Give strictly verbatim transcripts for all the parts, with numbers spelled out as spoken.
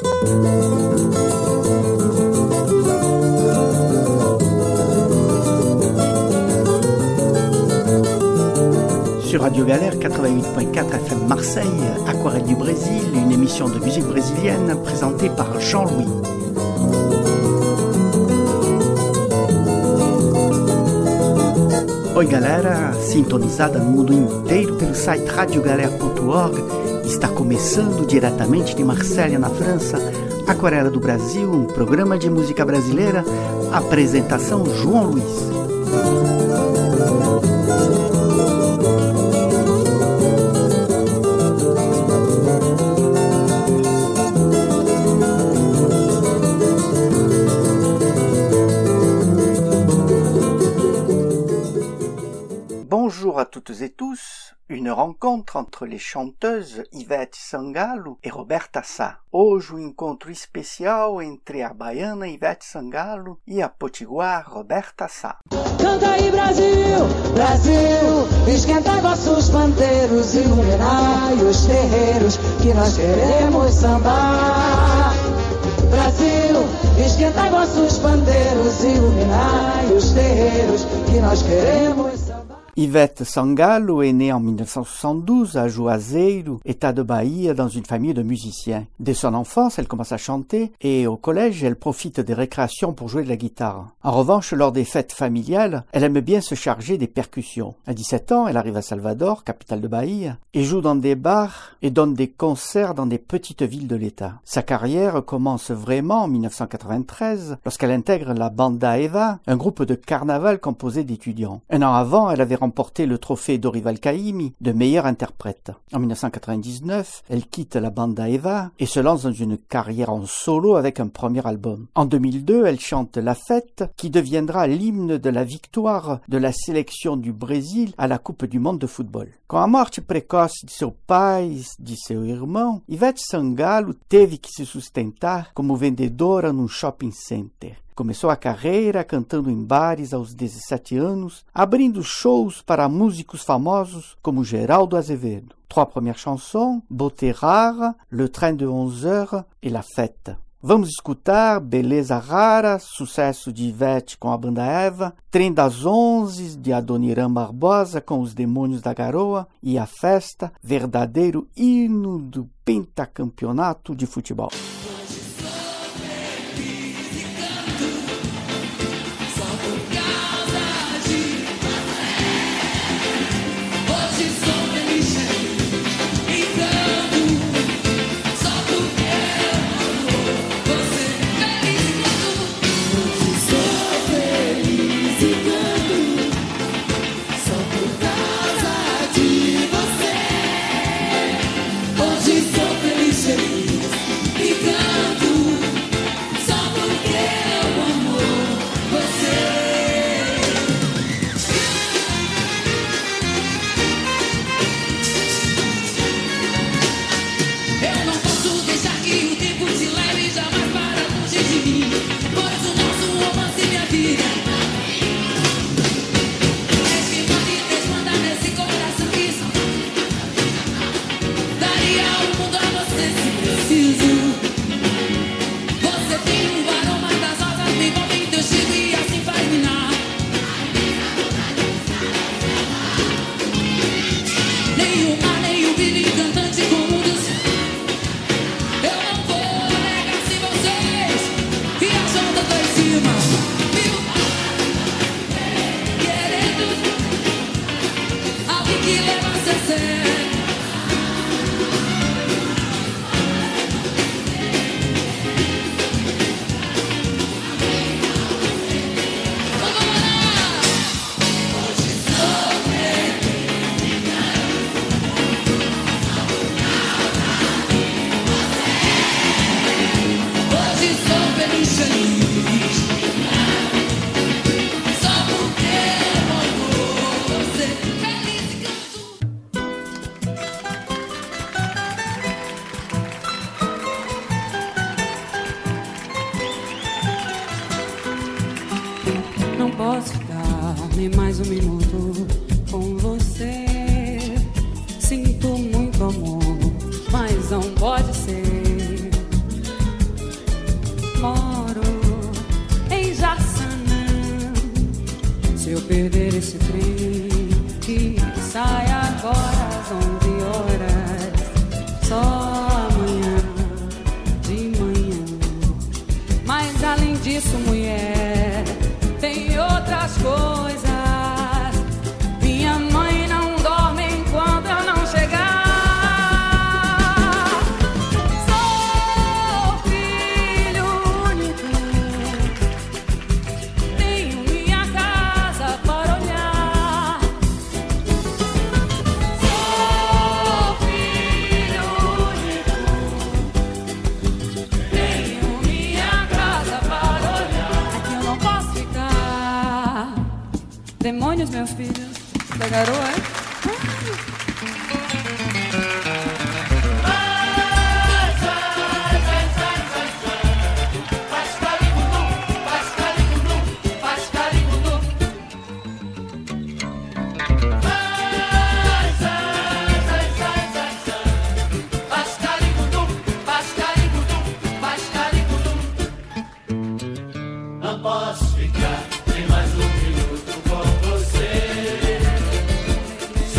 Sur Radio Galère quatre-vingt-huit point quatre F M Marseille, Aquarelle du Brésil, une émission de musique brésilienne présentée par Jean-Louis. Oi galera, sintonizada no mundo inteiro pelo site radio galère ponto org, está começando diretamente de Marselha, na França, Aquarela do Brasil, um programa de música brasileira, apresentação João Luiz. Bonjour à toutes et tous, une rencontre entre les chanteuses Ivete Sangalo e Roberta Sá. Hoje um encontro especial entre a baiana Ivete Sangalo e a potiguar Roberta Sá. Canta aí Brasil, Brasil, esquenta vossos pandeiros, iluminai os terreiros que nós queremos sambar. Brasil, esquenta vossos pandeiros, iluminai os terreiros que nós queremos sambar. Ivete Sangalo est née en dix-neuf cent soixante-douze à Juazeiro, État de Bahia, dans une famille de musiciens. Dès son enfance, elle commence à chanter et au collège, elle profite des récréations pour jouer de la guitare. En revanche, lors des fêtes familiales, elle aime bien se charger des percussions. À dix-sept ans, elle arrive à Salvador, capitale de Bahia, et joue dans des bars et donne des concerts dans des petites villes de l'État. Sa carrière commence vraiment en dix-neuf cent quatre-vingt-treize, lorsqu'elle intègre la Banda Eva, un groupe de carnaval composé d'étudiants. Un an avant, elle avait remporté le trophée Dorival Caymmi de meilleure interprète. En dix-neuf cent quatre-vingt-dix-neuf, elle quitte la Banda Eva et se lance dans une carrière en solo avec un premier album. En deux mille deux, elle chante La Fête, qui deviendra l'hymne de la victoire de la sélection du Brésil à la Coupe du Monde de football. Com a morte precoce de seu pai e de seu irmão, Ivete Sangalo teve que se sustentar como vendedora num shopping center. Começou a carreira cantando em bares aos dezessete anos, abrindo shows para músicos famosos como Geraldo Azevedo. Trois premières chansons, Beauté Rare, Le Train de onze heures e La Fête. Vamos escutar Beleza Rara, sucesso de Ivete com a Banda Eva, Trem das Onze, de Adoniran Barbosa com Os Demônios da Garoa e A Festa, verdadeiro hino do pentacampeonato de futebol. posso ficar nem mais um minuto com você. Sinto muito amor, mas não pode ser. Se eu perder esse trem que sai agora às onze horas, só amanhã de manhã. Mas além disso, mulher, tem outras coisas. Minha mãe não dorme enquanto eu não chegar. Sou filho único, tenho minha casa para olhar. Sou filho único, tenho minha casa para olhar. Aqui eu não posso ficar. Demônios, meu filho, da garoa, é? Não posso ficar nem mais um minuto com você.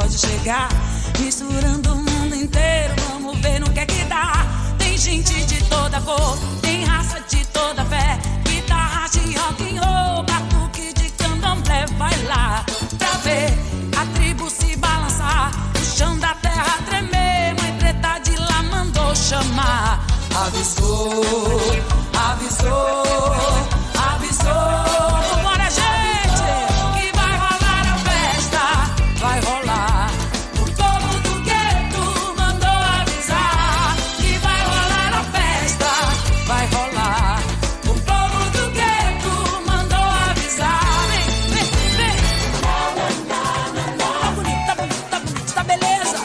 pode chegar, misturando o mundo inteiro, vamos ver no que é que dá. Tem gente de toda cor, tem raça de toda fé, guitarra de rock and roll, batuque de candomblé, vai lá pra ver a tribo se balançar, o chão da terra tremer, mãe preta de lá mandou chamar. Avisou, avisou, avisou, vambora gente, que vai rolar a festa, vai rolar. O povo do gueto mandou avisar, que vai rolar a festa, vai rolar. O povo do gueto mandou avisar, vem, vem, vem. Tá bonito, tá bonito, tá bonito, tá beleza.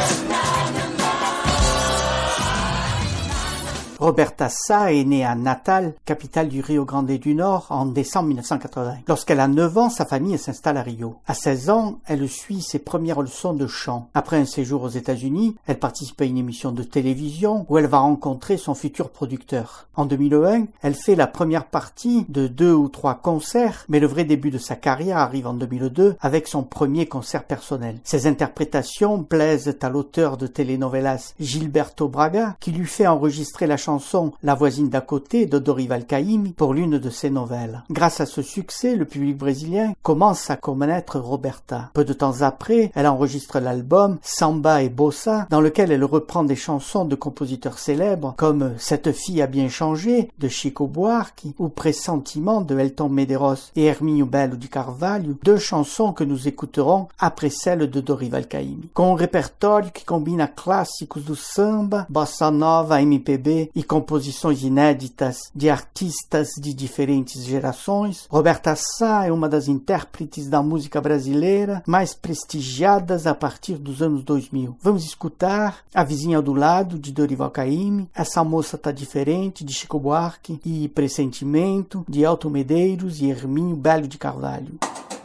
Roberta Sá est née à Natal, capitale du Rio Grande du Nord, en décembre mille neuf cent quatre-vingts. Lorsqu'elle a neuf ans, sa famille s'installe à Rio. À seize ans, elle suit ses premières leçons de chant. Après un séjour aux États-Unis, elle participe à une émission de télévision où elle va rencontrer son futur producteur. En deux mille un, elle fait la première partie de deux ou trois concerts, mais le vrai début de sa carrière arrive en deux mille deux avec son premier concert personnel. Ses interprétations plaisent à l'auteur de telenovelas Gilberto Braga, qui lui fait enregistrer la chanson La voisine d'à côté de Dorival Caymmi pour l'une de ses nouvelles. Grâce à ce succès, le public brésilien commence à connaître Roberta. Peu de temps après, elle enregistre l'album Samba et Bossa, dans lequel elle reprend des chansons de compositeurs célèbres comme Cette fille a bien changé de Chico Buarque ou Pressentiment de Elton Medeiros et Herminho Belo de Carvalho, deux chansons que nous écouterons après celles de Dorival Caymmi. Com um repertório que combina clássicos do samba, bossa nova, M P B e composições inéditas de artistas de diferentes gerações, Roberta Sá é uma das intérpretes da música brasileira mais prestigiadas a partir dos anos dois mil. Vamos escutar A Vizinha do Lado, de Dorival Caymmi, Essa Moça Tá Diferente, de Chico Buarque, e Pressentimento, de Elton Medeiros e Herminho Belo de Carvalho.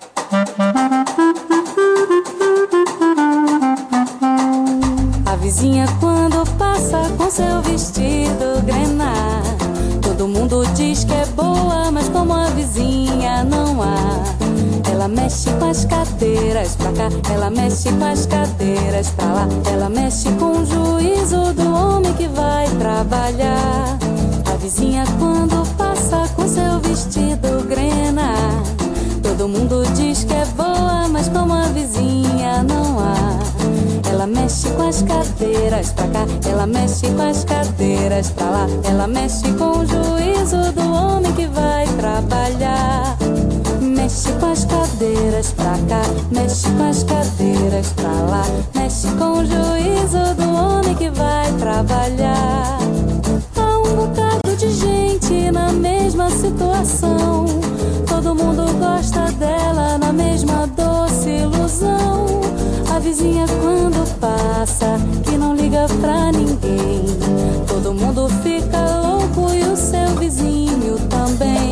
A vizinha quando passa com seu vestido grená, todo mundo diz que é boa, mas como a vizinha não há. Ela mexe com as cadeiras pra cá, ela mexe com as cadeiras pra lá, ela mexe com o juízo do homem que vai trabalhar. A vizinha quando passa com seu vestido grená, todo mundo diz que é boa, mas como a vizinha não há. Ela mexe com as cadeiras pra cá, ela mexe com as cadeiras pra lá, ela mexe com o juízo do homem que vai trabalhar. Mexe com as cadeiras pra cá, mexe com as cadeiras pra lá, mexe com o juízo do homem que vai trabalhar. Há um bocado de gente na mesma situação, todo mundo gosta dela na mesma doce ilusão. A vizinha quando passa, que não liga pra ninguém, todo mundo fica louco e o seu vizinho também.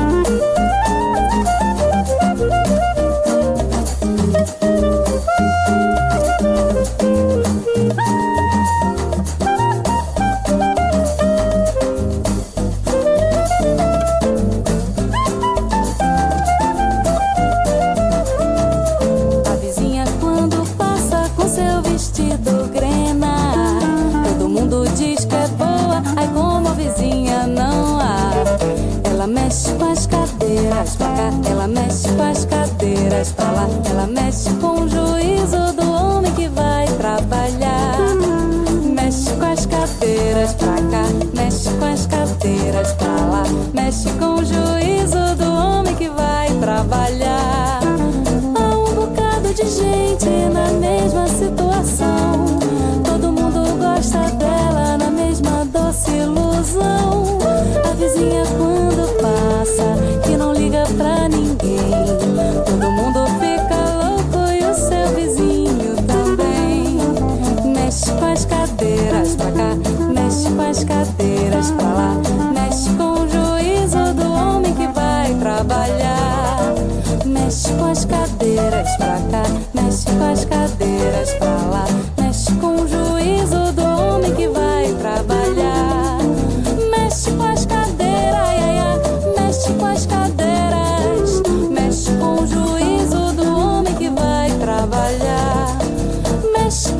Mexe com as cadeiras pra cá, ela mexe com as cadeiras pra lá, ela mexe com o juízo do homem que vai trabalhar. Mexe com as cadeiras pra cá, mexe com as cadeiras pra lá, mexe com o juízo do homem que vai trabalhar. Há um bocado de gente na mesma situação, todo mundo gosta dela na mesma doce ilusão. A vizinha quando passa, que não liga pra ninguém, todo mundo fica louco e o seu vizinho também. Mexe com as cadeiras pra cá, mexe com as cadeiras pra lá, mexe com o juízo do homem que vai trabalhar. Mexe com as cadeiras pra cá, mexe com as cadeiras pra lá, mexe com o juízo do homem que vai trabalhar. Mexe com as cadeiras, ai, ai, ai, mexe com as cadeiras, mexe com o juízo do homem que vai trabalhar.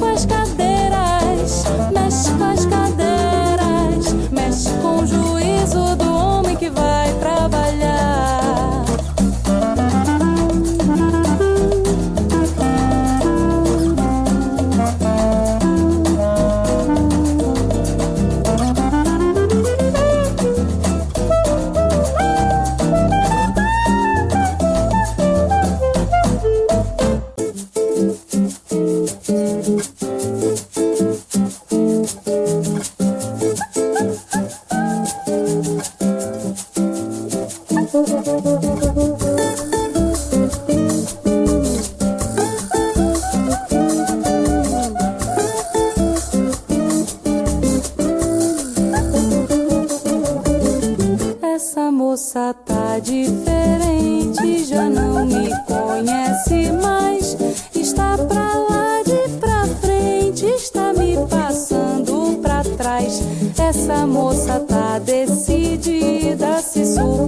com as cadeiras, mexe com as cadeiras, mexe com o juízo do homem que vai trabalhar. Essa moça tá diferente, já não me conhece mais. Está pra lá de pra frente, está me passando pra trás. Essa moça tá decidida a se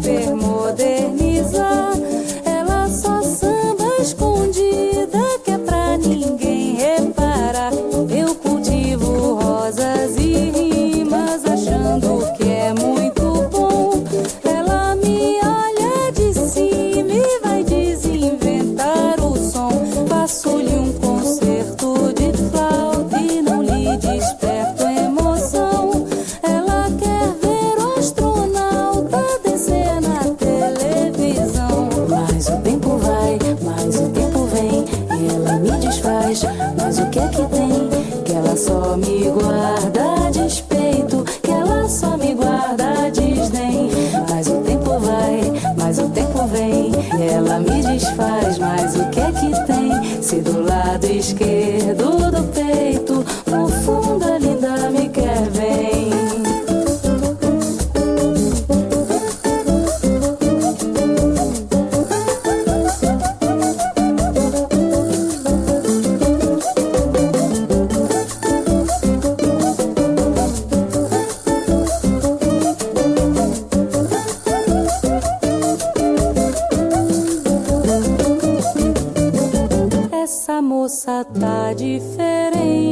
supermodernizar. Ela só samba escondida, que é pra ninguém reparar. Eu cultivo rosas e rimas, achando que é muito bom. Ela me olha de cima e vai desinventar o som. Faço-lhe um concerto de flauta e não lhe desperto emoção. Ela quer ver o astronauta descer na televisão. Mas o tempo vai, mas o tempo vem, e ela me desfaz. Mas o que é que tem? Que ela só me guarda despeito, que ela só me guarda desdém. Mas o tempo vai, mas o tempo vem, e ela me desfaz. Mas o que é que tem? Se do lado esquerdo do peito, no fundo a linda me quer bem. Essa moça tá diferente.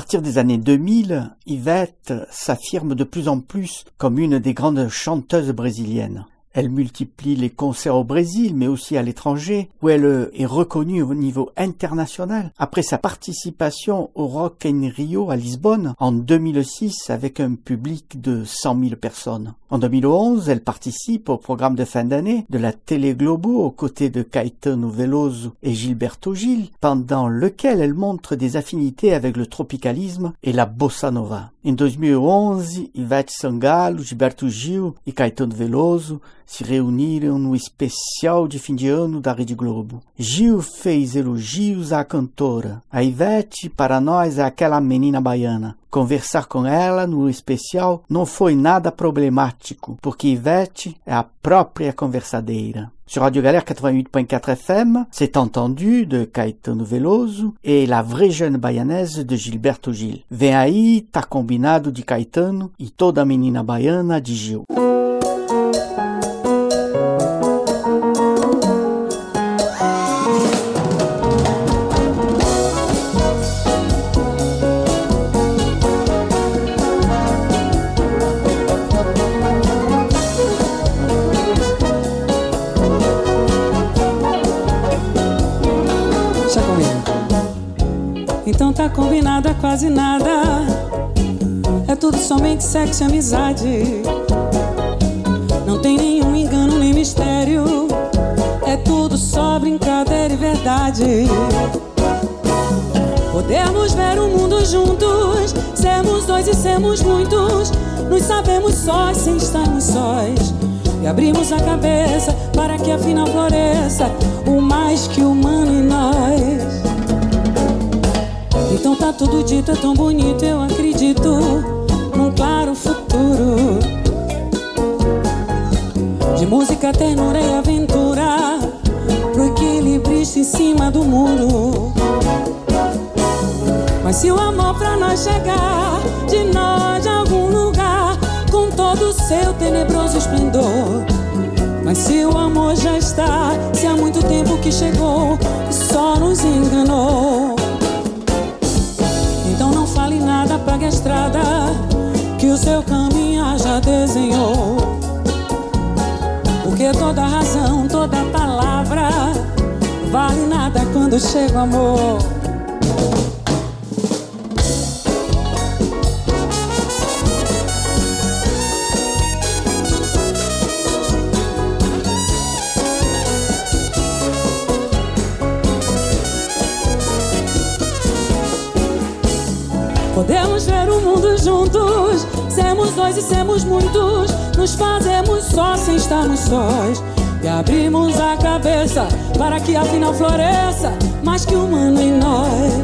partir des années deux mille, Ivete s'affirme de plus en plus comme une des grandes chanteuses brésiliennes. Elle multiplie les concerts au Brésil, mais aussi à l'étranger, où elle est reconnue au niveau international. Après sa participation au Rock in Rio à Lisbonne en deux mille six avec un public de cent mille personnes. En deux mille onze, elle participe au programme de fin d'année de la Télé Globo aux côtés de Caetano Veloso et Gilberto Gil, pendant lequel elle montre des affinités avec le tropicalisme et la bossa nova. Em dois mil e onze, Ivete Sangalo, Gilberto Gil e Caetano Veloso se reuniram no especial de fim de ano da Rede Globo. Gil fez elogios à cantora. A Ivete, para nós, é aquela menina baiana. Conversar com ela no especial não foi nada problemático, porque Ivete é a própria conversadeira. Sur Radio Galère quatre-vingt-huit point quatre F M, c'est entendu de Caetano Veloso et La Vraie Jeune Baianaise de Gilberto Gil. Vem aí, tá combinado de Caetano e Toda Menina Baiana de Gil. Então tá combinado a quase nada. É tudo somente sexo e amizade. Não tem nenhum engano nem mistério. É tudo só brincadeira e verdade. Podemos ver o mundo juntos, sermos dois e sermos muitos. Nos sabemos sós sem estarmos sós. E abrimos a cabeça para que afinal floresça o mais que humano em nós. Então tá tudo dito, é tão bonito, eu acredito num claro futuro de música, ternura e aventura pro equilibrista em cima do muro. Mas se o amor pra nós chegar de nós de algum lugar com todo o seu tenebroso esplendor. Mas se o amor já está, se há muito tempo que chegou e só nos enganou. Então não fale nada, apague a estrada que o seu caminho já desenhou. Porque toda razão, toda palavra vale nada quando chega o amor. Podemos ver o mundo juntos, sermos dois e sermos muitos. Nos fazemos só sem estarmos sós. E abrimos a cabeça para que afinal floresça mais que humano em nós.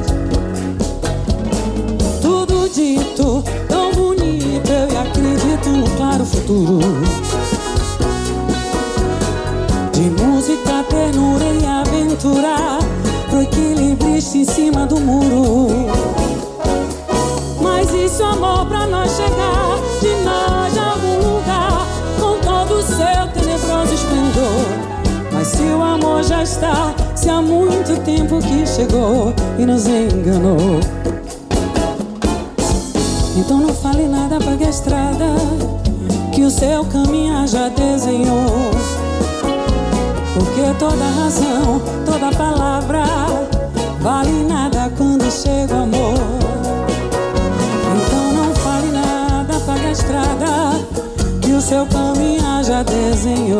Tudo dito, tão bonito, eu acredito no claro futuro de música, ternura e aventura pro equilibrista em cima do muro. Mas e se o amor pra nós chegar de nós de algum lugar com todo o seu tenebroso esplendor? Mas se o amor já está, se há muito tempo que chegou e nos enganou. Então não fale nada, apague a estrada que o seu caminho já desenhou. Porque toda razão, toda palavra vale nada quando chega o amor. Então não fale nada, apague a estrada que o seu caminho já desenhou.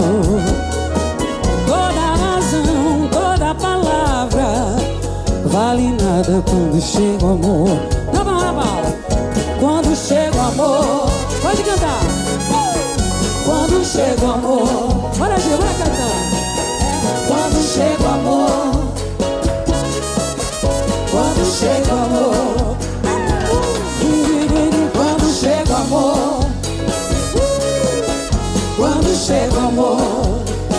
Toda razão, toda palavra vale nada quando chega o amor. Dá pra lá, Paulo. Quando chega o amor, pode cantar. Quando chega o amor, bora Gil, bora cantar. Quando chega o amor, quando chega o amor, quando chega o amor, quando chega o amor,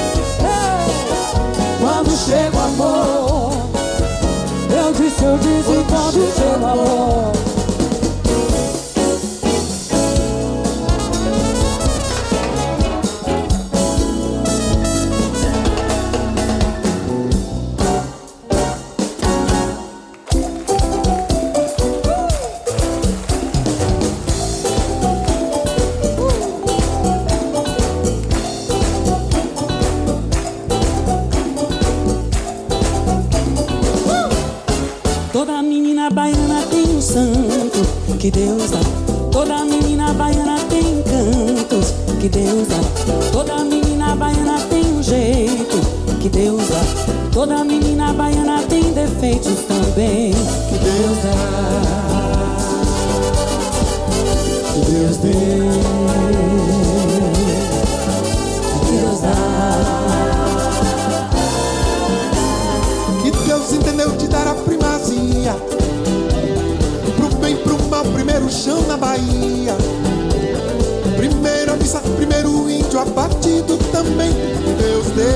quando chega o amor, eu disse, eu disse, quando chega o amor. que Deus dá. Toda menina baiana tem defeitos também, que Deus dá, que Deus deu, que Deus dá. Que Deus entendeu de dar a primazia, pro bem, pro mal, primeiro chão na Bahia. Primeiro a missa, primeiro índio abatido também, que Deus deu.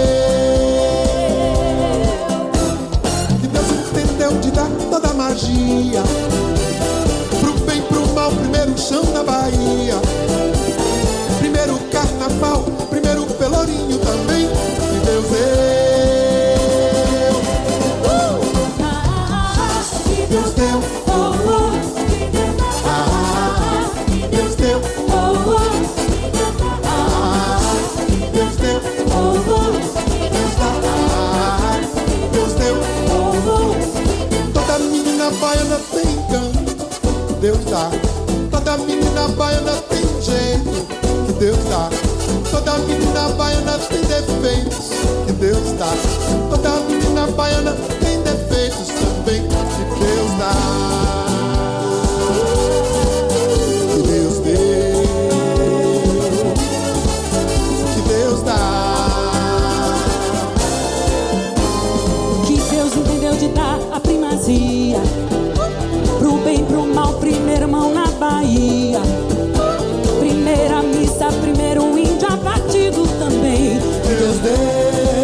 Que Deus entendeu de dar toda a magia, pro bem, pro mal, primeiro chão na Bahia. Primeiro carnaval, primeiro pelourinho também, que Deus deu. Deus deu, oh, oh. Ah, Deus deu, oh, oh. Ah, Deus deu, oh, oh. Deus dá, ah, Deus deu, oh, oh. Toda menina baiana tem canto, Deus dá. Toda menina baiana tem jeito, que Deus dá. Toda menina baiana tem defeitos, que Deus dá. Toda menina baiana tem defeitos também, que Deus dá. Que Deus deu, que Deus dá. Que Deus entendeu de dar a primazia, pro bem, pro mal, primeira mão na Bahia. Primeira missa, primeiro índio abatido também, que Deus deu.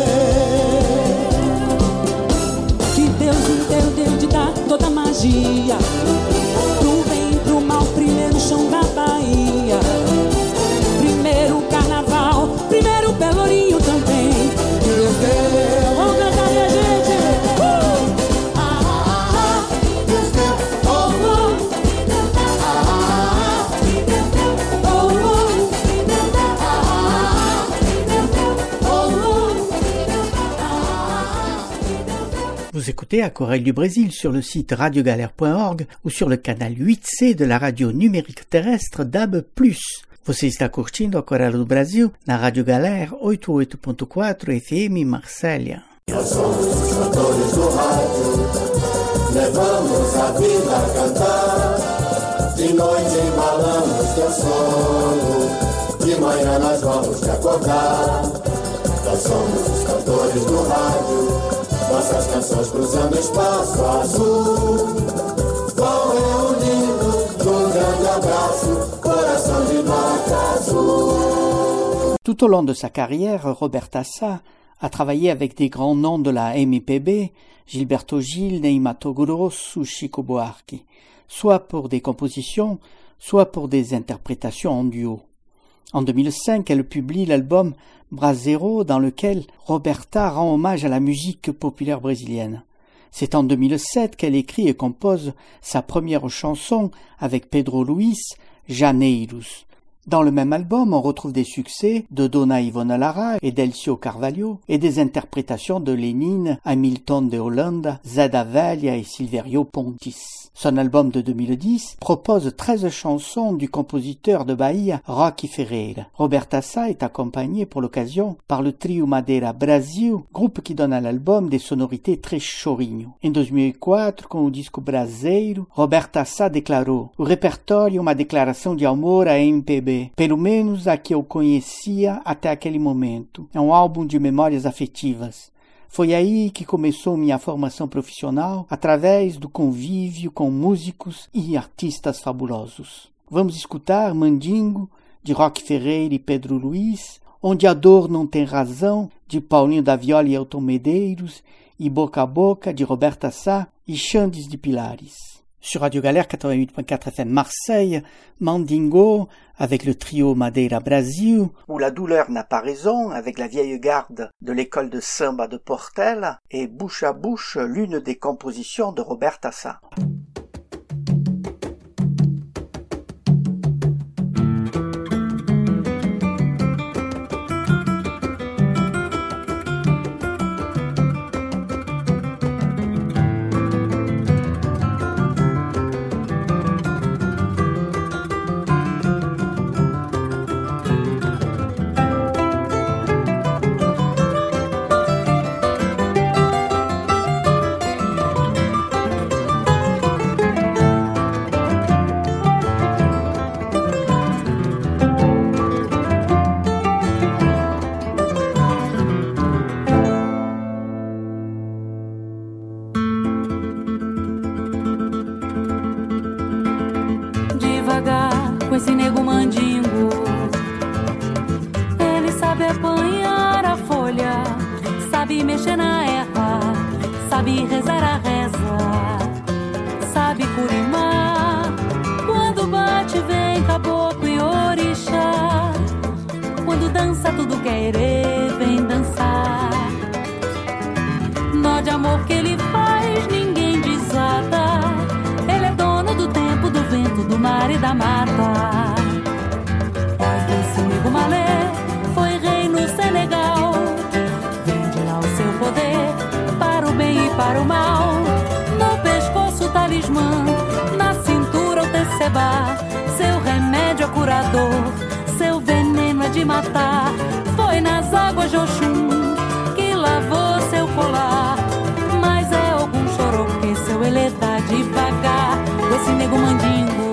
Que Deus entendeu de dar toda a magia, pro bem, pro mal, primeiro chão da Bahia. Primeiro carnaval, primeiro pelourinho também, que Deus deu. Vamos cantar, minha gente! Uh! Ah, ah, ah. Deus deu, oh, oh. Ah, Oh, oh. oh, Vous écoutez Aquarelle du Brésil sur le site radiogalère point org ou sur le canal huit C de la radio numérique terrestre D A B plus. Você está curtindo Aquarelle do Brasil na Rádio Galera oitenta e oito ponto quatro F M Marsella. Nós somos os cantores do rádio, levamos a vida a cantar. De noite embalamos teu sono, de manhã nós vamos te acordar. Nós somos os cantores do rádio, nossas canções cruzando o espaço azul. Vão reunindo num grande abraço, coração de nota azul. Tout au long de sa carrière, Roberta Sá a travaillé avec des grands noms de la M P B, Gilberto Gil, Ney Matogrosso ou Chico Buarque, soit pour des compositions, soit pour des interprétations en duo. En deux mille cinq, elle publie l'album Brasero, dans lequel Roberta rend hommage à la musique populaire brésilienne. C'est en deux mille sept qu'elle écrit et compose sa première chanson avec Pedro Luis, Janeiros. Dans le même album, on retrouve des succès de Dona Ivona Lara et d'Elcio Carvalho et des interprétations de Lénine, Hamilton de Holanda, Zada Velha et Silverio Pontis. Son album de deux mille dix propose treize chansons du compositeur de Bahia, Rocky Ferreira. Roberta Sá est accompagnée pour l'occasion par le trio Madeira Brasil, groupe qui donne à l'album des sonorités très chorinho. Em dois mil e quatro, com o disco Braseiro, Roberta Sá declarou: "O repertório é uma declaração de amor à M P B, pelo menos a que eu conhecia até aquele momento. É um álbum de memórias afetivas. Foi aí que começou minha formação profissional, através do convívio com músicos e artistas fabulosos." Vamos escutar Mandingo, de Rocky Ferreira e Pedro Luis, Onde a Dor Não Tem Razão, de Paulinho da Viola e Elton Medeiros, e Boca a Boca, de Roberta Sá e Xandes de Pilares. Sur Radio Galère quatre-vingt-huit point quatre F M Marseille, Mandingo avec le trio Madeira Brasil, où la douleur n'a pas raison avec la vieille garde de l'école de samba de Portela, et Bouche à Bouche, l'une des compositions de Roberta Sá. mexer na erva, sabe rezar a reza, sabe curimar. Quando bate vem caboclo e orixá. Quando dança tudo quer ir, vem dançar. Nó de amor que ele faz ninguém desata. Ele é dono do tempo, do vento, do mar e da mata. Esse nego malé foi rei no Senegal. Vende lá o seu poder para o bem e para o mal. No pescoço o talismã, na cintura o tecebá. Seu remédio é curador, seu veneno é de matar. Foi nas águas de Oxum que lavou seu colar. Mas é algum choroque, seu ele tá devagar. Esse nego mandingo,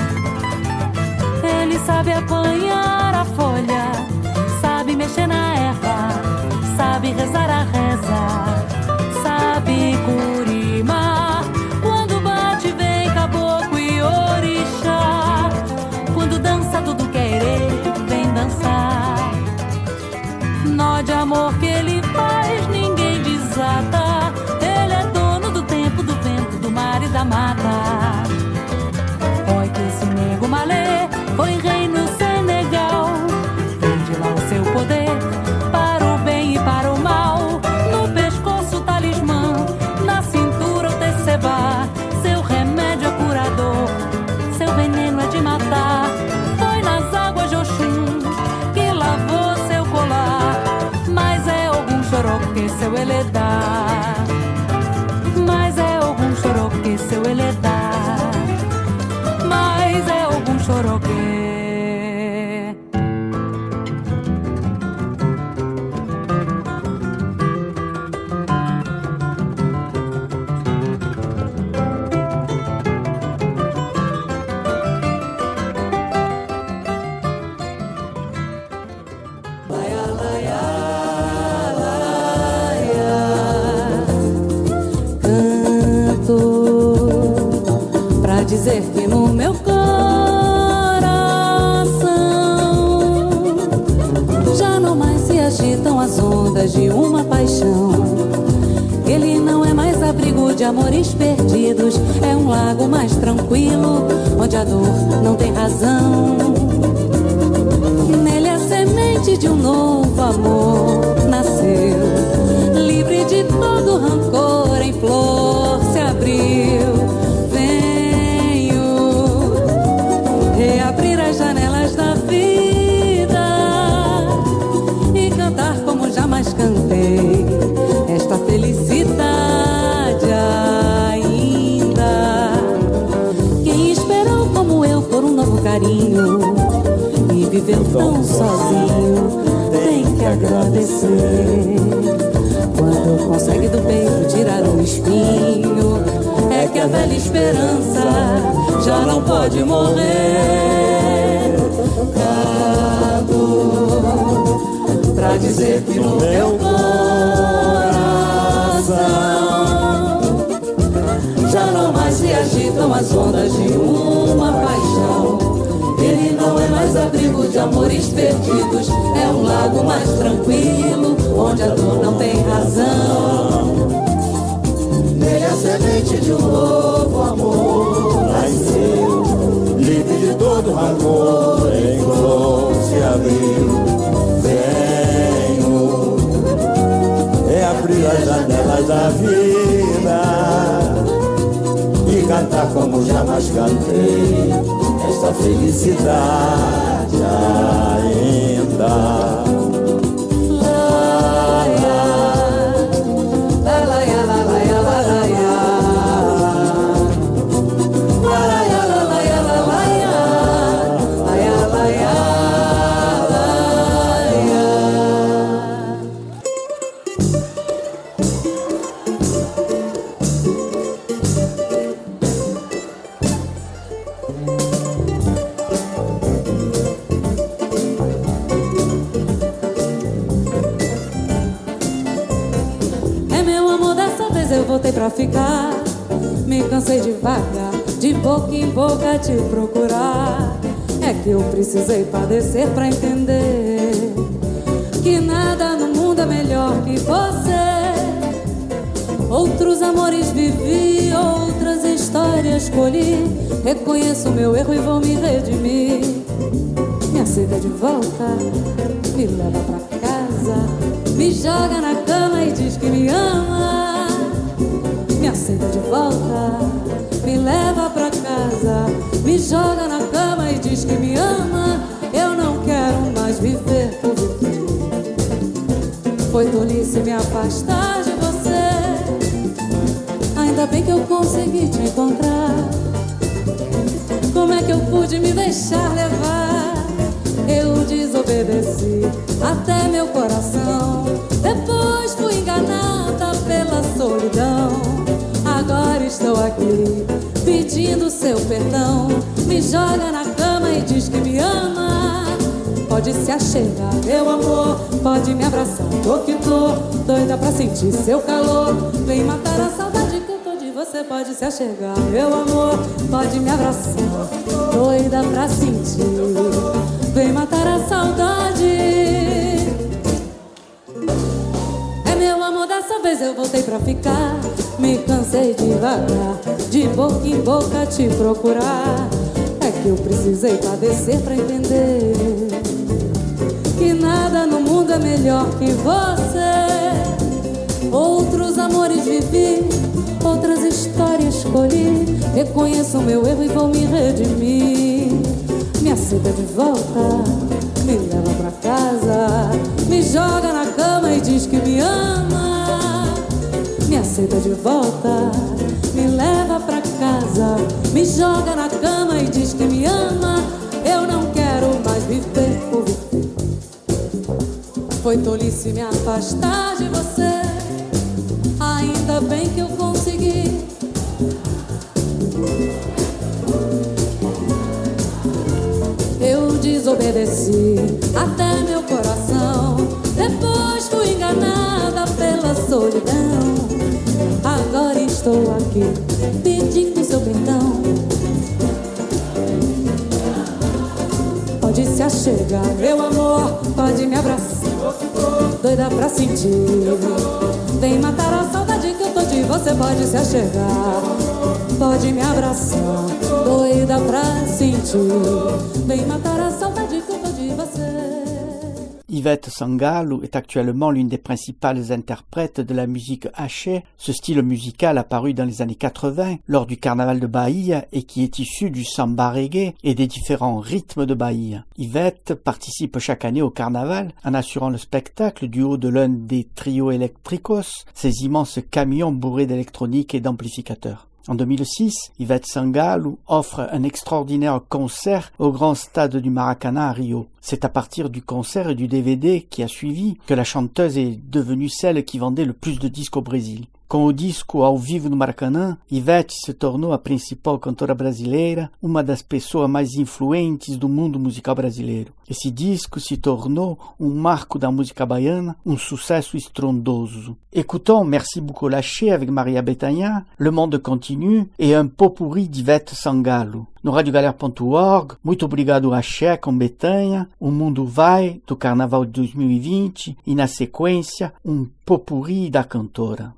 ele sabe apanhar a folha, sabe mexer na erva, sabe rezar a reza, sabe curimar. Quando bate vem caboclo e orixá. Quando dança tudo querer, vem dançar. Nó de amor que ele faz ninguém desata. Ele é dono do tempo, do vento, do mar e da mata. Oi que esse nego malê foi rei no Senegal. Vende lá o seu poder para o bem e para o mal. No pescoço o talismã, na cintura o tecebá. Seu remédio é curador, seu veneno é de matar. Foi nas águas de Oxum que lavou seu colar. Mas é algum choroque, seu ele dá. Mas é algum choroque, seu ele dá. Mas é algum choroque. Dizer que no meu coração já não mais se agitam as ondas de uma paixão. Ele não é mais abrigo de amores perdidos, é um lago mais tranquilo, onde a dor não tem razão. Nele a semente de um novo amor nasceu, livre de todo rancor, em flor se abriu. Reabrir as janelas da vida e cantar como jamais cantei esta felicidade ainda. Quem esperou como eu por um novo carinho e viveu tão sozinho tem que agradecer. Quando consegue do peito tirar um espinho, é que a velha esperança já não pode morrer. Canto pra dizer que no meu coração já não mais se agitam as ondas de uma paixão. Ele não é mais abrigo de amores perdidos, é um lago mais tranquilo, onde a dor não tem razão. Nele a semente de um novo amor nasceu, livre de todo rancor, em flor se abriu. Venho reabrir as janelas da vida e cantar como jamais cantei esta felicidade ainda. Pra ficar, me cansei de vagar, de boca em boca te procurar. É que eu precisei padecer pra entender que nada no mundo é melhor que você. amores vivi, outras histórias colhi. Reconheço meu erro e vou me redimir. Me aceita de volta, me leva pra casa, me joga na cama e diz que me ama. Me aceita de volta, me leva pra casa, me joga na cama e diz que me ama. Eu não quero mais viver por viver. Foi tolice me afastar de você. Ainda bem que eu consegui te encontrar. Como é que eu pude me deixar levar? Eu desobedeci até meu coração. Depois fui enganada pela solidão. Agora estou aqui pedindo seu perdão. Me joga na cama e diz que me ama. Pode se achegar, meu amor, pode me abraçar, tô que tô doida pra sentir seu calor. Vem matar a saudade que eu tô de você. Pode se achegar, meu amor, pode me abraçar, doida pra sentir. Vem matar a saudade. É meu amor, dessa vez eu voltei pra ficar. Me cansei de vagar, de boca em boca te procurar. É que eu precisei padecer pra entender que nada no mundo é melhor que você. Outros amores vivi, outras histórias escolhi. Reconheço o meu erro e vou me redimir. Me aceita de volta, me leva pra casa, me joga na cama e diz que me ama. Me aceita de volta, me leva pra casa, me joga na cama e diz que me ama. Eu não quero mais viver por viver. Foi tolice me afastar de você. Ainda bem que eu consegui. Eu desobedeci até meu coração. Depois fui enganada pela solidão. Agora estou aqui pedindo seu perdão. Pode se achegar, meu amor, pode me abraçar, doida pra sentir. Vem matar a saudade que eu tô de você. Pode se achegar, pode me abraçar, doida pra sentir. Vem matar a saudade que eu tô de você. Ivete Sangalo est actuellement l'une des principales interprètes de la musique hachée, ce style musical apparu dans les années quatre-vingts lors du carnaval de Bahia et qui est issu du samba reggae et des différents rythmes de Bahia. Ivete participe chaque année au carnaval en assurant le spectacle du haut de l'un des trios electricos, ces immenses camions bourrés d'électronique et d'amplificateurs. En deux mille six, Ivete Sangalo offre un extraordinaire concert au grand stade du Maracanã à Rio. C'est à partir du concert et du D V D qui a suivi que la chanteuse est devenue celle qui vendait le plus de disques au Brésil. Com o disco ao vivo no Maracanã, Ivete se tornou a principal cantora brasileira, uma das pessoas mais influentes do mundo musical brasileiro. Esse disco se tornou um marco da música baiana, um sucesso estrondoso. Écoutons Merci beaucoup lâché avec Maria Bethânia, Le Monde Continue et un pot-pourri d'Ivete Sangalo. No radio galera ponto org, muito obrigado Axé com Bethânia, O Mundo Vai, do Carnaval de dois mil e vinte, e na sequência, um pot-pourri da cantora.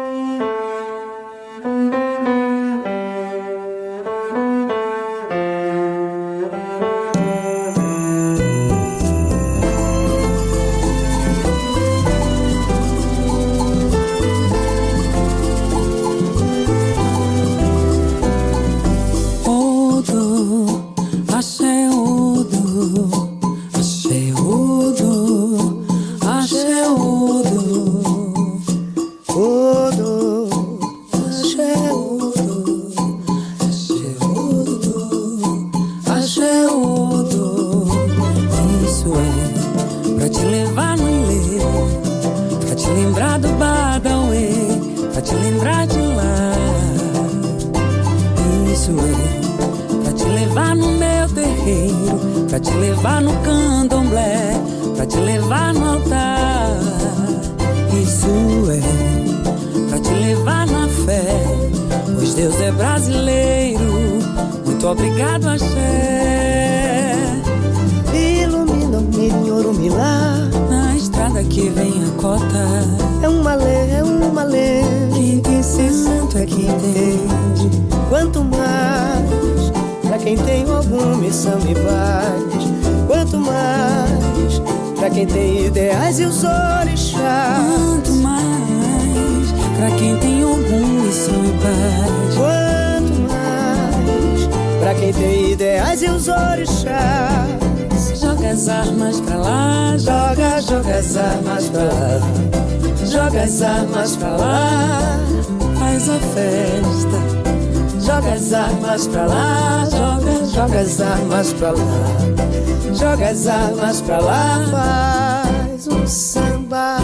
Pra te levar no candomblé, pra te levar no altar. Isso é pra te levar na fé, pois Deus é brasileiro. Muito obrigado, axé. Ilumina-me, Orumilá, na estrada que vem a cota. É uma lei, é uma lei que, que se samba e paz. Quanto mais pra quem tem ideais e os orixás. Quanto mais pra quem tem algum e samba e paz. Quanto mais pra quem tem ideais e os orixás. Joga as armas pra lá, joga, joga as armas pra lá. Joga as armas pra lá, faz a festa. Joga as armas pra lá, joga, joga as armas pra lá. Joga as armas pra lá, faz um samba.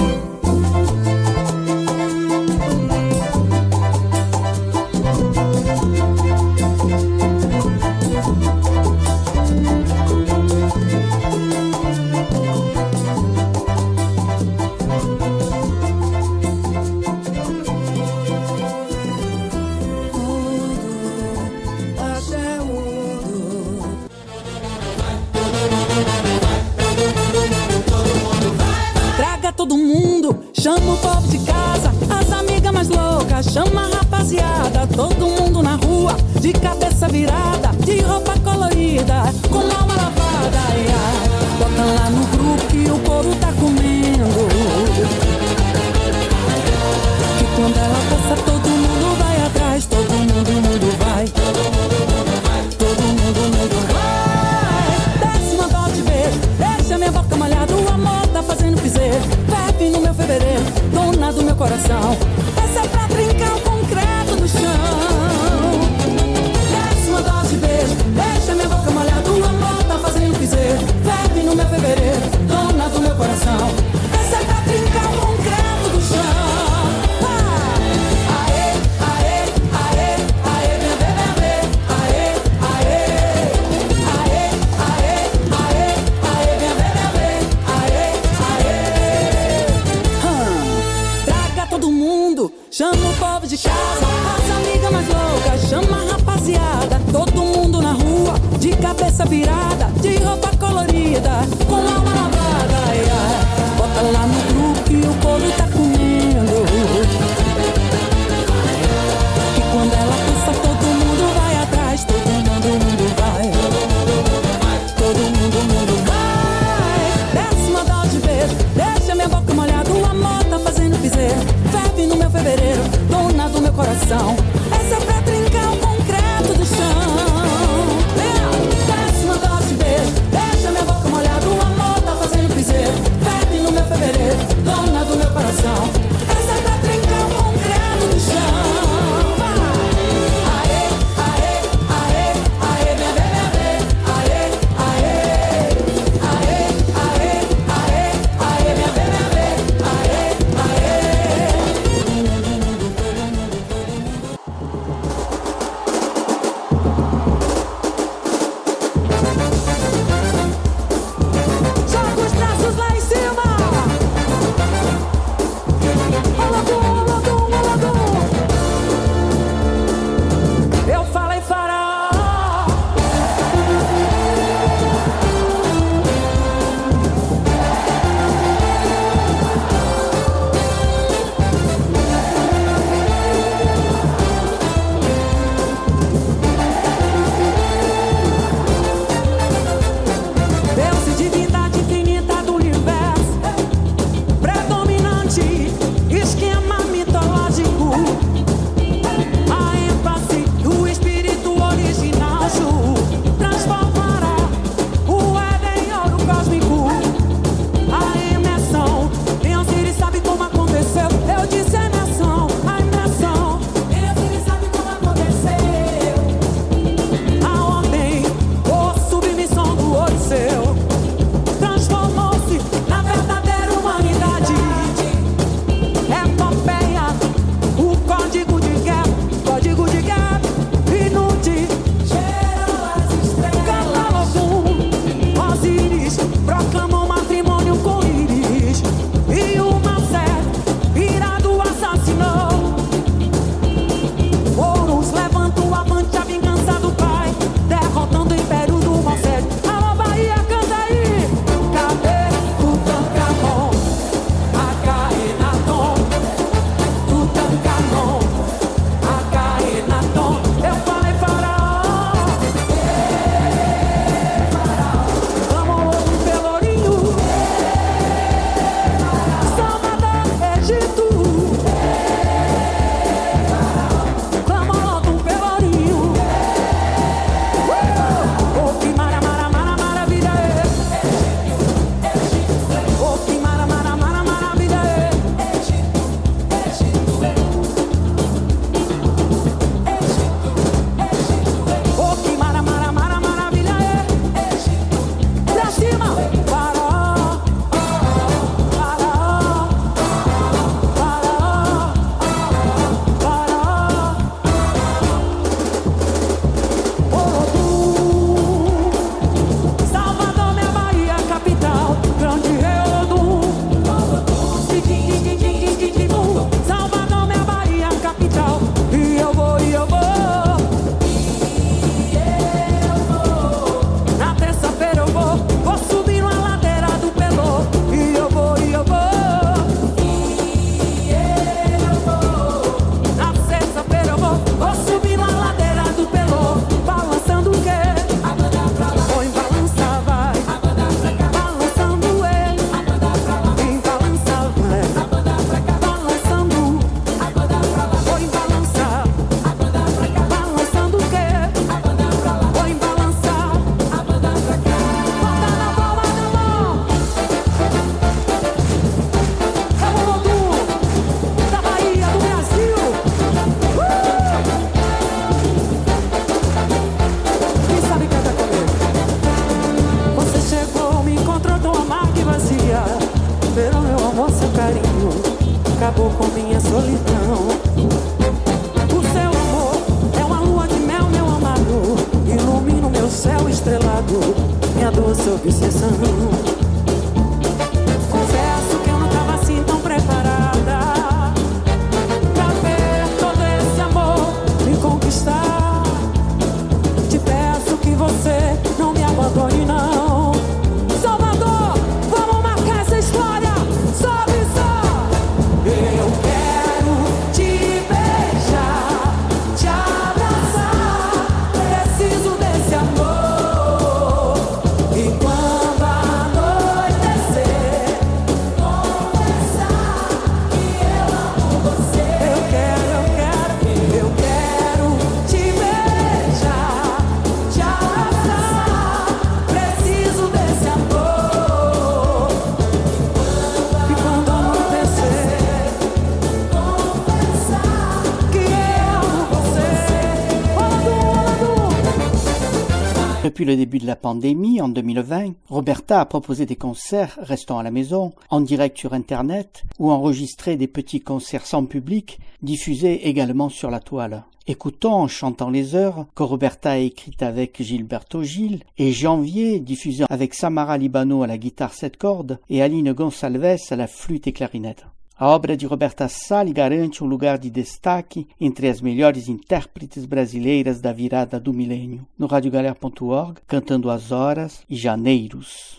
Todo mundo, chama o povo de casa, as amigas mais loucas, chama a rapaziada, todo mundo na rua, de cabeça virada, de roupa colorida, com alma lavada, ai, ai. Bota lá no grupo que o couro tá comendo, que quando ela passa todo mundo vai atrás, todo mundo, mundo vai, todo mundo, mundo vai. Desce uma dó de beijo, deixa minha boca molhada, o amor tá fazendo piseiro. Bebe no meu fevereiro, dona do meu coração. Essa é pra trincar o concreto do chão. Desce uma dose de beijo, deixa minha boca molhada, o amor tá fazendo piseiro. Bebe no meu fevereiro, dona do meu coração. Essa é pra trincar o concreto do chão. Ah! Aê, aê, aê, aê, vem ver, vem ver. Aê, aê, aê, aê, aê, aê, vem ver, vem ver. Aê, aê. Todo mundo, chama o povo de casa, as amigas mais loucas, chama a rapaziada, todo mundo na rua, de cabeça virada, de roupa colorida, com alma lavada, ai, ai. Bota lá no grupo que o povo tá comendo, que quando ela passa todo mundo vai atrás, todo mundo, mundo vai, todo mundo, mundo vai. Desce uma dó de beijo, deixa minha boca molhada, o amor tá fazendo piseiro. Bebe no meu fevereiro, dona do meu coração. Essa é pra trincar o concreto do chão. Desce uma dose de beijo, deixa minha boca molhada, o amor tá fazendo piseiro. Bebe no meu fevereiro, dona do meu coração. Essa é pra trincar o concreto do chão. Aê, aê, aê, aê, vem ver, vem ver. Aê, aê, aê, aê, aê, aê, vem ver, vem ver. Aê, aê. carinho acabou com minha solidão. O seu amor é uma lua de mel, meu amado, ilumina o meu céu estrelado, minha doce obsessão. Confesso que eu não tava assim tão preparada pra ver todo esse amor me conquistar. Te peço que você não me abandone, não. Salvador, vamos marcar essa história. Sobe só. Eu quero te beijar, te abraçar. Preciso desse amor. E quando anoitecer, confessar que eu amo você. Eu quero, eu quero, eu quero te beijar, te abraçar. Preciso desse amor. E quando anoitecer, confessar que eu amo você. Olá, Depuis le début de la pandémie, en deux mille vingt, Roberta a proposé des concerts restant à la maison, en direct sur Internet, ou enregistré des petits concerts sans public, diffusés également sur la toile. Écoutons en chantant les heures que Roberta a écrites avec Gilberto Gil et Janvier, diffusé avec Samara Libano à la guitare sept cordes et Aline Gonçalves à la flûte e clarinette. A obra de Roberta Sali garante um lugar de destaque entre as melhores intérpretes brasileiras da virada do milênio. No radiogalera ponto org, Cantando as Horas e Janeiros.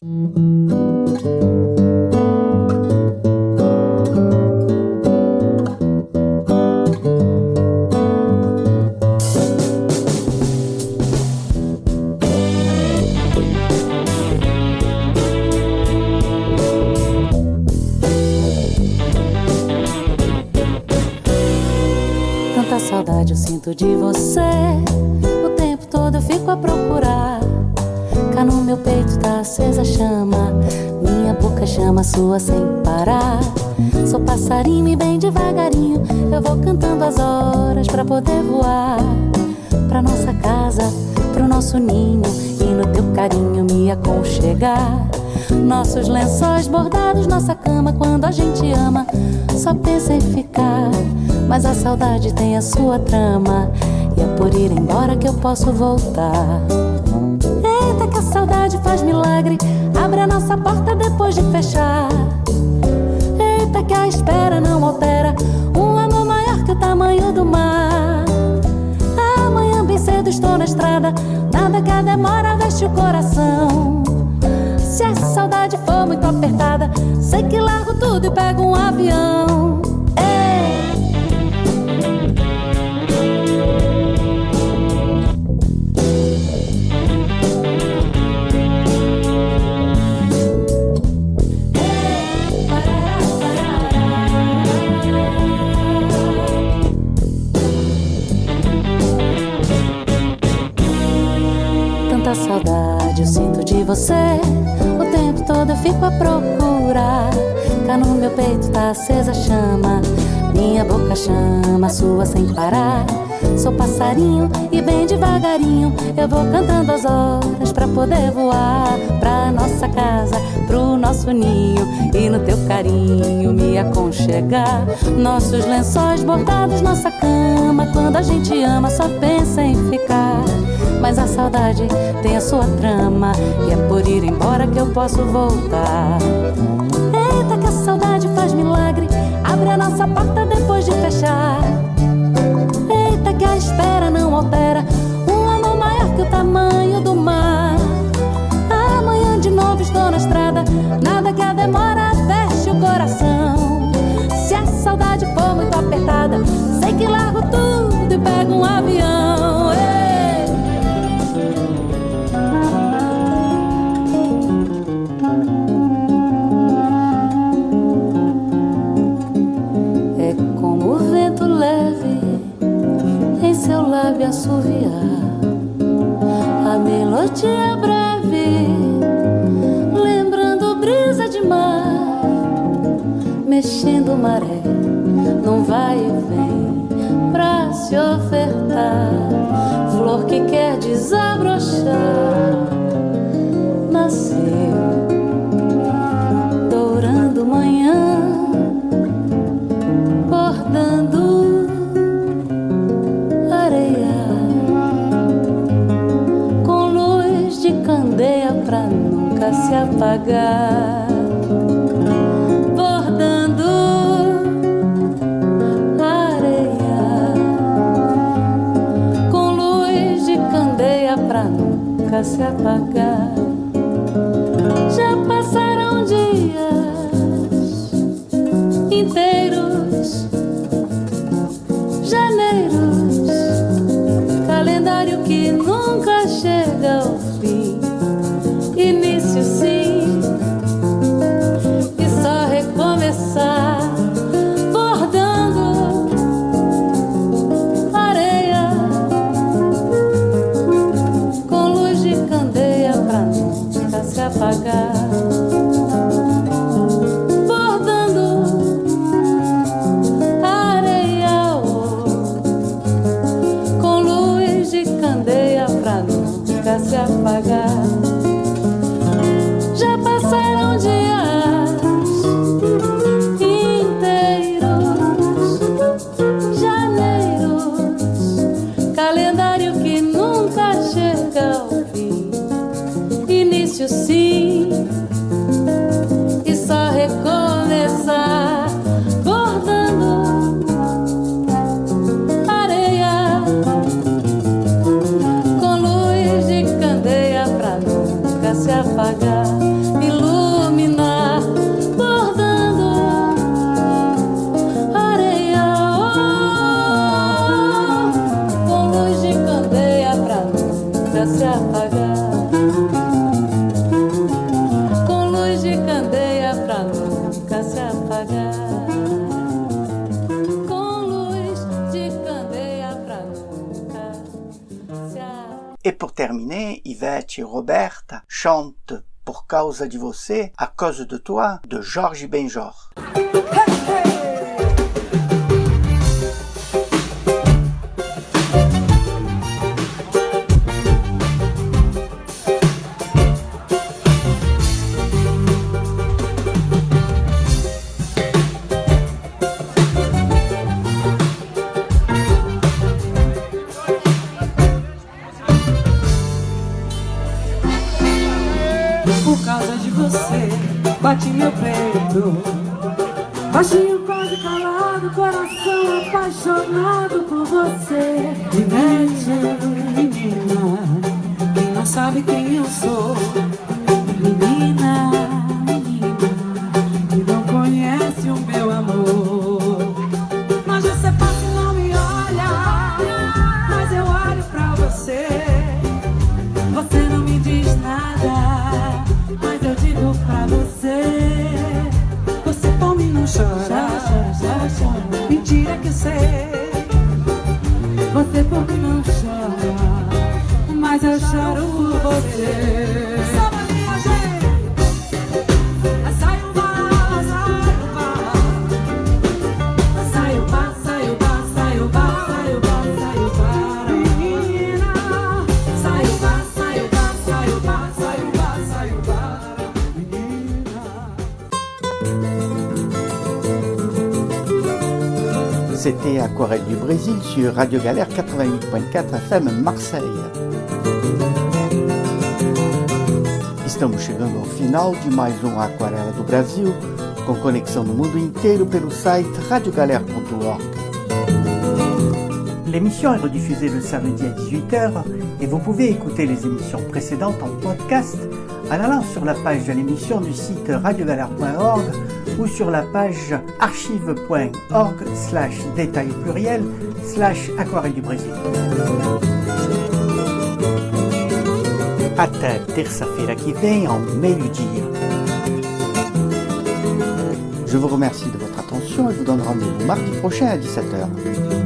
Tanta saudade eu sinto de você, o tempo todo eu fico a procurar. Cá no meu peito tá acesa a chama, minha boca chama a sua sem parar. Sou passarinho e bem devagarinho eu vou cantando as horas pra poder voar pra nossa casa, pro nosso ninho e no teu carinho me aconchegar. Nossos lençóis bordados, nossa cama, quando a gente ama só pensa em ficar. Mas a saudade tem a sua trama e é por ir embora que eu posso voltar. Eita que a saudade faz milagre, abre a nossa porta depois de fechar. Eita que a espera não altera um amor maior que o tamanho do mar. Amanhã bem cedo estou na estrada, nada que a demora veste o coração. Se essa saudade for muito apertada, sei que largo tudo e pego um avião. Tanta saudade eu sinto de você, o tempo todo eu fico a procurar. Cá no meu peito tá acesa a chama, minha boca chama a sua sem parar. Sou passarinho e bem devagarinho eu vou cantando as horas pra poder voar pra nossa casa, pro nosso ninho e no teu carinho me aconchegar. Nossos lençóis bordados, nossa cama, quando a gente ama só pensa em ficar. Mas a saudade tem a sua trama e é por ir embora que eu posso voltar. Eita que a saudade faz milagre, abre a nossa porta depois de fechar. Eita que a espera não altera um amor maior que o tamanho do mar. Amanhã de novo estou na estrada, nada que a demora feche o coração. Se a saudade for muito apertada, sei que largo tudo e pego um avião. Ei! É como o vento leve em seu lábio assoviar, a melodia breve, lembrando brisa de mar, mexendo maré, num vai e vem pra se ofertar. Flor que quer desabrochar, nasceu dourando manhã, apagar, bordando areia com luz de candeia pra nunca se apagar. Já passaram dias inteiros, janeiros, calendário que nunca chega ao fim, início sim, e só recomeçar, bordando areia com luz de candeia pra nunca se apagar. Se apagar. Já passaram dias inteiros, janeiros, calendário que nunca chega ao fim, início sim, e só recomeçar, bordando areia se apagar, iluminar, bordando areia, oh, com luz de candeia pra nunca se apagar, com luz de candeia pra nunca se apagar, com luz de candeia pra nunca se apagar. Et pour terminer, Yvette et Roberta chantent Por causa de você, à cause de toi, de Jorge Benjor. Bate meu peito, baixinho, quase calado, coração apaixonado por você. Ivete, menina, quem não sabe quem eu sou. Menina, menina, que não conhece o meu amor. Mas você passa e não me olha, mas eu olho pra você. Você não me diz nada, mas eu digo pra você. Você por mim não chora, chora, chora, chora. Mentira que eu sei. Você por mim não chora, mas eu choro por você. Só pra minha gente. Sai o bar, sai o bar. Sai o bar, sai o bar, sai o bar, sai o bar, sai o bar. Menina, sai o bar, sai o bar, sai o bar, sai o bar, sai o bar. C'était Aquarelle du Brésil sur Radio Galère quatre-vingt-huit point quatre F M Marseille. Estamos chegando ao final de mais um Aquarela do Brasil, com conexão no mundo inteiro pelo site radio galère point org. L'émission est rediffusée le samedi à dix-huit heures et vous pouvez écouter les émissions précédentes en podcast en allant sur la page de l'émission du site radio galère point org ou sur la page archive point org slash détail pluriel slash aquarelle du Brésil. Até terça-feira que vem, ao meio-dia. Je vous remercie de votre attention et je vous donne rendez-vous mardi prochain à dix-sept heures.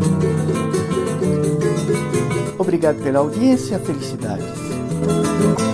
Obrigado pela audiência, felicidades.